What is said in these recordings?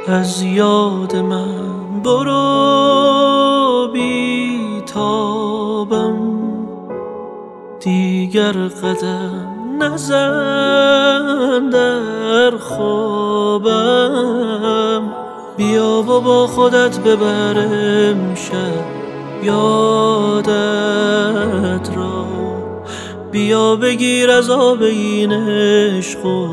از یاد من برو بی تابم، دیگر قدم نزن در خوابم. بیا و با خودت ببرم شب یادت را، بیا بگیر از آب این عشق و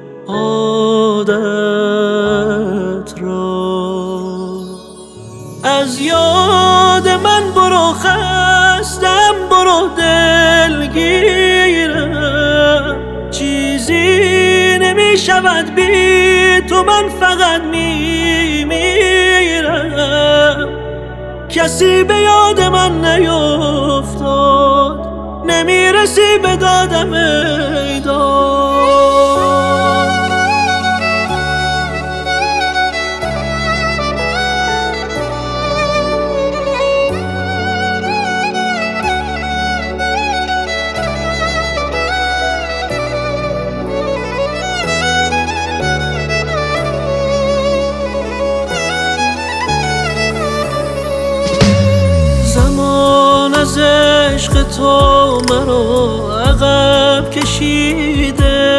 عادت را. از یاد من برو خستم، برو دلگیرم، چیزی نمی شود بی تو، من فقط میمیرم. کسی به یاد من نیفتاد، نمیرسی به دادم ای داد. زمان از عشق تو مرا عقب کشیده،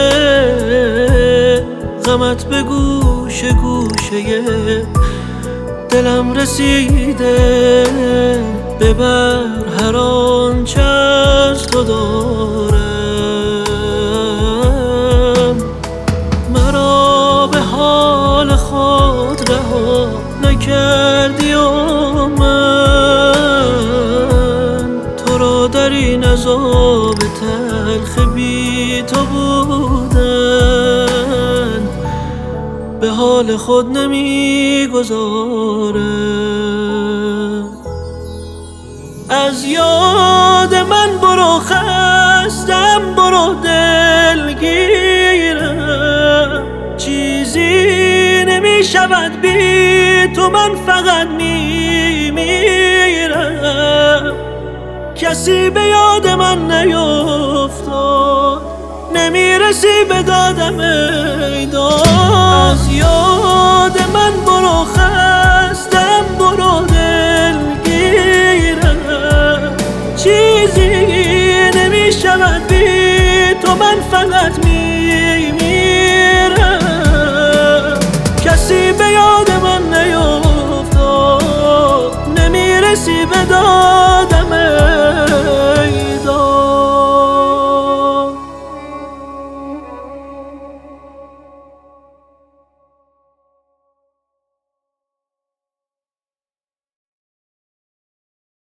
غمت به گوشه گوشه دلم رسیده. ببر هر آنچه از تو دارم، مرا به حال خود رها نکردی و در این عذاب تلخ بی تو بودن به حال خود نمیگذارم. از یاد من برو خستم، برو دلگیرم، چیزی نمی شود بی تو، من فقط میمیرم. کسی به یاد من نیفتاد، نمیرسی به دادم ای داد. از یاد من برو خستم، برو دلگیرم، چیزی نمی شود بی تو، من فقط میمیرم. کسی به یاد من نیفتاد، نمیرسی به دادم